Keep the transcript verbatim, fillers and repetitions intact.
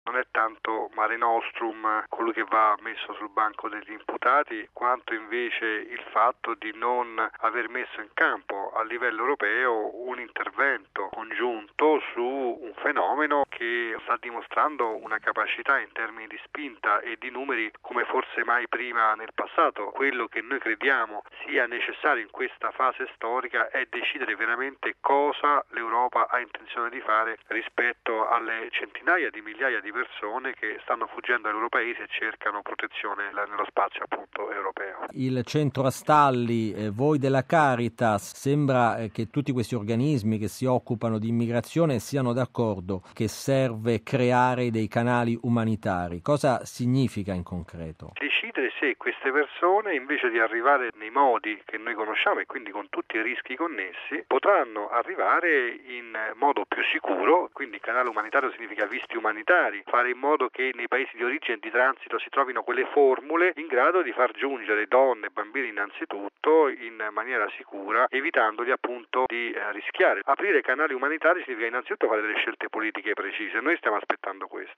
Non è tanto Mare Nostrum colui che va messo sul banco degli imputati, quanto invece il fatto di non aver messo in campo a livello europeo un intervento congiunto su un fenomeno che sta dimostrando una capacità in termini di spinta e di numeri come forse mai prima nel passato. Quello che noi crediamo sia necessario in questa fase storica è decidere veramente cosa l'Europa ha intenzione di fare rispetto alle centinaia di migliaia di persone che stanno fuggendo dai loro paesi e cercano protezione nello spazio appunto europeo. Il centro Astalli, eh, voi della Caritas, sembra eh, che tutti questi organismi che si occupano di immigrazione siano d'accordo che serve creare dei canali umanitari. Cosa significa in concreto? Decidere se queste persone, invece di arrivare nei modi che noi conosciamo e quindi con tutti i rischi connessi, potranno arrivare in modo più sicuro, quindi canale umanitario significa visti umanitari, fare in modo che nei paesi di origine e di transito si trovino quelle formule in grado di far giungere donne e bambini innanzitutto in maniera sicura, evitandoli appunto di eh, rischiare. Aprire canali umanitari significa innanzitutto fare delle scelte politiche precise, noi stiamo aspettando questo.